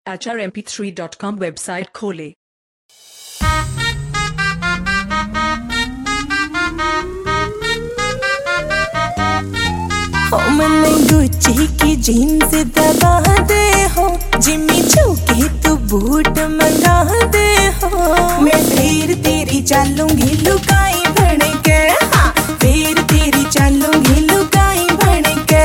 hrmp3.com website खोलें। मैंने Gucci की जीन्स दबा दे हो, जिम्मी चू के तू बूट मंगा दे हो। मैं फिर तेरी चलूंगी लुकाई बन के, हाँ फिर तेरी चलूंगी लुकाई बन के।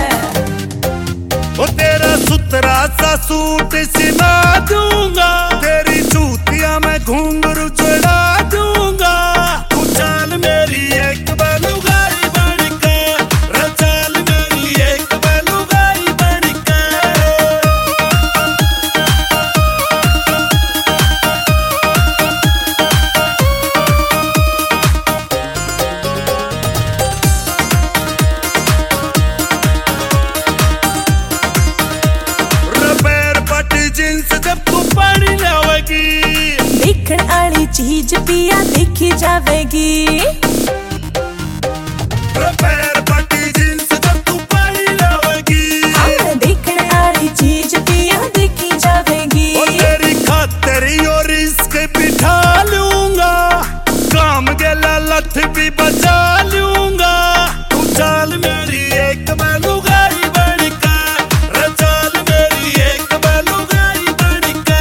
ओ तेरा सुतरा सा सूट सिला दूंगा, तेरी जूतियां मैं घुंघरू चढ़ा दूंगा। तू चाल मेरी एक बलुगाई बन के, चाल मेरी एक बलुगाई बन के। जींस जब तू पहन जावेगी, देखण आली चीज पिया देखी जावेगी। पैर पट्टी जींस जब तू पहन जावेगी, हाँ देखण आली चीज पिया देखी जावेगी। और तेरी खातरी और इसके बिठा लूंगा, काम गेला लथ भी बचा लूंगा। तू चाल मेरी एक बलुगाई बन के, चाल मेरी एक बलुगाई बन के।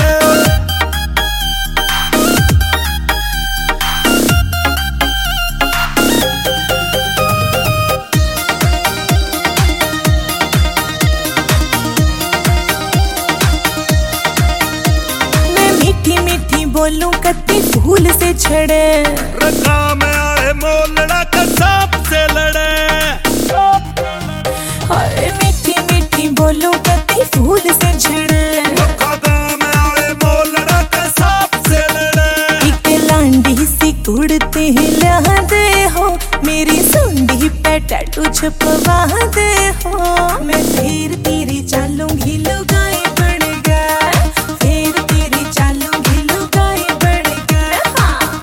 मैं मीठी मीठी बोलूं कत्ती फूल से छड़े, रखा में आए मोलड़ा का सांप से लड़े। और मीठी मीठी बोलूं कत्ती फूल से छड़े। रखा में आए मोलड़ा का सांप से लड़े। एक लांडी सी कुड़ते हिला दे हो, मेरी सुंडी पे टैटू छपवा दे हो। मैं फिर तेरी चलूंगी लुगाई बन के, फिर तेरी चलूंगी लुगाई बन के, हाँ।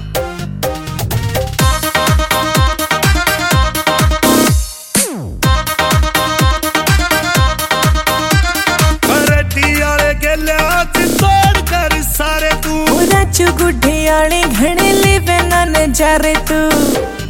करटी आले गेल्या तोड़ कर सारे तू, चुगुड्ढे आले घणे ले बेना नजारे तू।